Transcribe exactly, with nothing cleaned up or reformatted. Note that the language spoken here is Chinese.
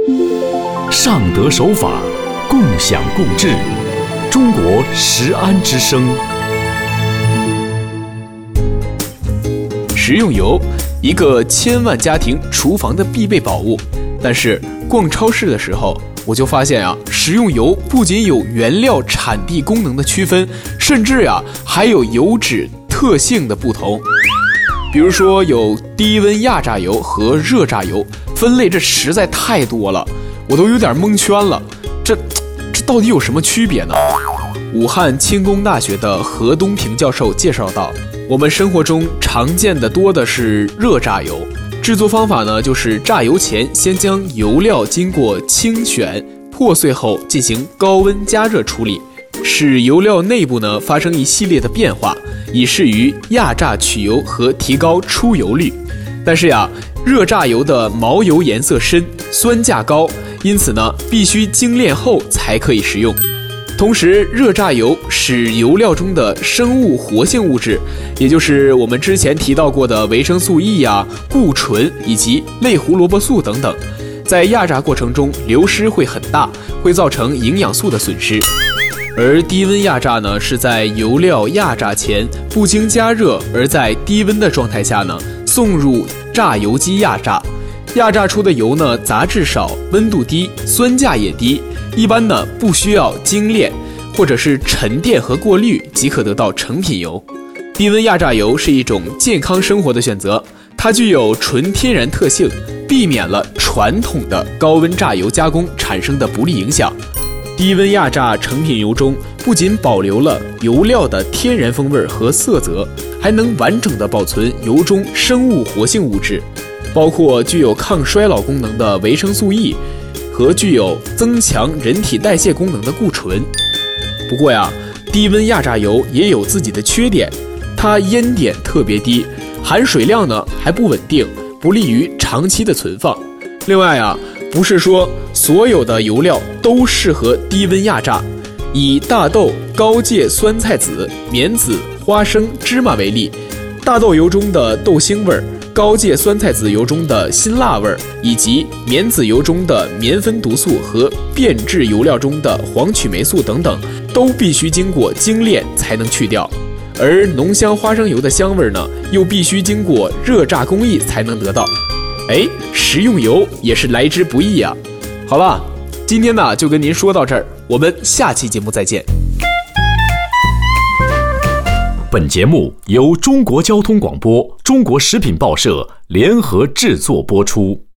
尚德守法，共享共治，中国食安之声。 食用油，一个千万家庭厨房的必备宝物。但是逛超市的时候，我就发现啊，食用油不仅有原料产地功能的区分，甚至呀、啊、还有油脂特性的不同。比如说有低温压榨油和热榨油，分类这实在太多了，我都有点蒙圈了。这这到底有什么区别呢？武汉轻工大学的何东平教授介绍到，我们生活中常见的多的是热榨油，制作方法呢就是榨油前先将油料经过清选破碎后进行高温加热处理，使油料内部呢发生一系列的变化，以适于压榨取油和提高出油率。但是呀，热榨油的毛油颜色深，酸价高，因此呢必须精炼后才可以食用。同时，热榨油使油料中的生物活性物质，也就是我们之前提到过的维生素 E 啊、固醇以及类胡萝卜素等等，在压榨过程中流失会很大，会造成营养素的损失。而低温压榨呢，是在油料压榨前不经加热，而在低温的状态下呢，送入榨油机压榨。压榨出的油呢，杂质少，温度低，酸价也低，一般呢不需要精炼或者是沉淀和过滤即可得到成品油。低温压榨油是一种健康生活的选择，它具有纯天然特性，避免了传统的高温榨油加工产生的不利影响。低温压榨成品油中不仅保留了油料的天然风味和色泽，还能完整的保存油中生物活性物质，包括具有抗衰老功能的维生素 E 和具有增强人体代谢功能的固醇。不过呀，低温压榨油也有自己的缺点，它烟点特别低，含水量呢还不稳定，不利于长期的存放。另外啊，不是说所有的油料都适合低温压榨。以大豆、高芥酸菜籽、棉籽、花生、芝麻为例，大豆油中的豆腥味儿，高芥酸菜籽油中的辛辣味儿，以及棉籽油中的棉酚毒素和变质油料中的黄曲霉素等等，都必须经过精炼才能去掉。而浓香花生油的香味呢，又必须经过热榨工艺才能得到。哎，食用油也是来之不易啊。好了，今天呢就跟您说到这儿，我们下期节目再见。 本节目由中国交通广播、中国食品报社联合制作播出。